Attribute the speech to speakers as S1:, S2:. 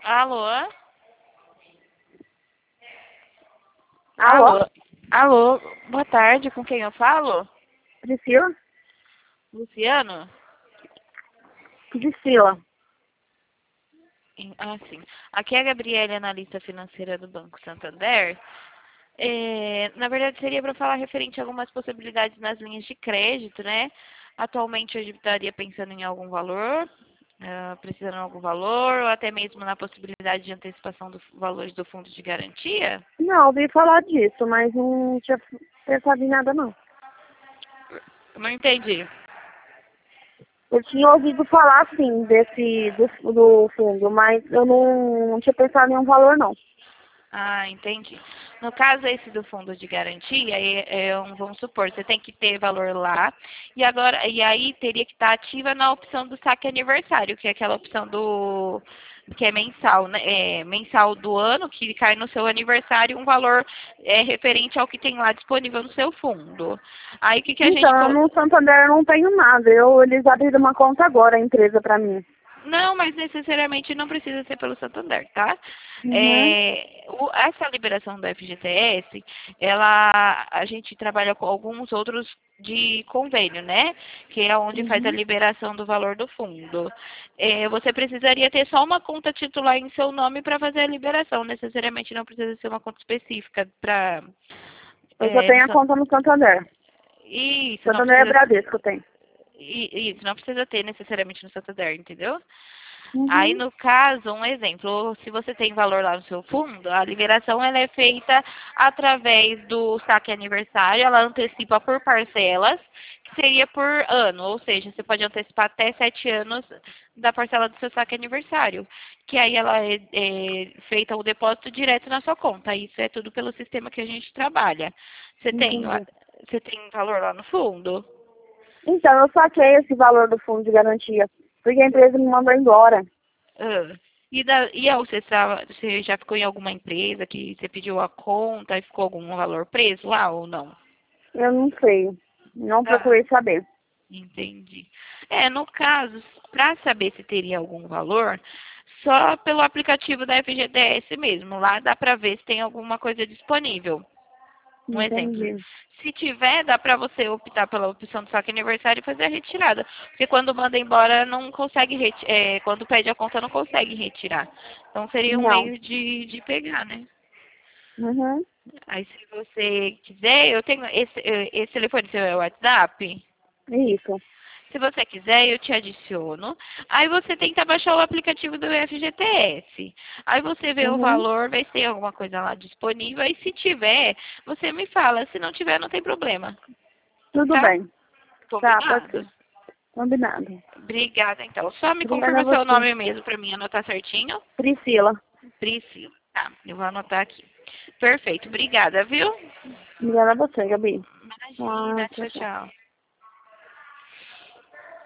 S1: Alô?
S2: Alô?
S1: Alô? Alô? Boa tarde, com quem eu falo?
S2: Priscila?
S1: Luciano?
S2: Priscila.
S1: Ah, sim. Aqui é a Gabriela, analista financeira do Banco Santander. Na verdade, seria para falar referente a algumas possibilidades nas linhas de crédito, né? Atualmente, eu estaria pensando em algum valor, precisando de algum valor, ou até mesmo na possibilidade de antecipação dos valores do fundo de garantia.
S2: Não, ouvi falar disso, mas não tinha pensado em nada, não.
S1: Não entendi.
S2: Eu tinha ouvido falar, sim, do fundo, mas eu não tinha pensado em um valor, não.
S1: Ah, entendi. No caso esse do fundo de garantia, vamos supor, você tem que ter valor lá, e aí teria que estar ativa na opção do saque aniversário, que é aquela opção que é mensal, né? Mensal do ano, que cai no seu aniversário um valor referente ao que tem lá disponível no seu fundo. Aí o que a gente.
S2: Então, no Santander eu não tenho nada. Eles abriram uma conta agora, a empresa, pra mim.
S1: Não, mas necessariamente não precisa ser pelo Santander, tá?
S2: Uhum,
S1: Essa liberação do FGTS, a gente trabalha com alguns outros de convênio, né? Que é onde faz a
S2: uhum.
S1: liberação do valor do fundo. Você precisaria ter só uma conta titular em seu nome para fazer a liberação. Necessariamente não precisa ser uma conta específica para.
S2: Eu só tenho a conta no Santander.
S1: Isso, não
S2: Santander é
S1: precisa.
S2: Bradesco, eu tenho.
S1: Isso, não precisa ter necessariamente no Santander, entendeu? Aí,
S2: Uhum.
S1: no caso, um exemplo, se você tem valor lá no seu fundo, a liberação ela é feita através do saque aniversário, ela antecipa por parcelas, que seria por ano, ou seja, você pode antecipar até 7 anos da parcela do seu saque aniversário, que aí ela é feita o depósito direto na sua conta. Isso é tudo pelo sistema que a gente trabalha. Você tem,
S2: Entendi.
S1: você tem valor lá no fundo?
S2: Então, eu saquei esse valor do fundo de garantia, porque a empresa me mandou embora.
S1: Ah. Você já ficou em alguma empresa que você pediu a conta e ficou algum valor preso lá ou não?
S2: Eu não sei. Não
S1: Ah,
S2: procurei saber.
S1: entendi. No caso, para saber se teria algum valor, só pelo aplicativo da FGTS mesmo. Lá dá para ver se tem alguma coisa disponível. Um exemplo.
S2: Entendi.
S1: Se tiver, dá para você optar pela opção do saque aniversário e fazer a retirada. Porque quando manda embora, não consegue quando pede a conta, não consegue retirar. Então seria um
S2: Não.
S1: meio de pegar, né?
S2: Uhum.
S1: Aí se você quiser, eu tenho esse telefone seu é o WhatsApp.
S2: Isso.
S1: Se você quiser, eu te adiciono. Aí você tenta baixar o aplicativo do FGTS. Aí você vê o
S2: Uhum.
S1: valor, vê se tem alguma coisa lá disponível. Aí se tiver, você me fala. Se não tiver, não tem problema.
S2: Tudo
S1: Tá?
S2: bem. Tá, pode
S1: Combinado?
S2: ser. Combinado.
S1: Obrigada, então. Só me
S2: Obrigada a
S1: confirma seu
S2: você.
S1: nome mesmo para mim anotar certinho.
S2: Priscila.
S1: Priscila. Tá, eu vou anotar aqui. Perfeito. Obrigada, viu?
S2: Obrigada a você, Gabi. Ah,
S1: Imagina.
S2: tchau,
S1: Tchau,
S2: tchau.
S1: tchau.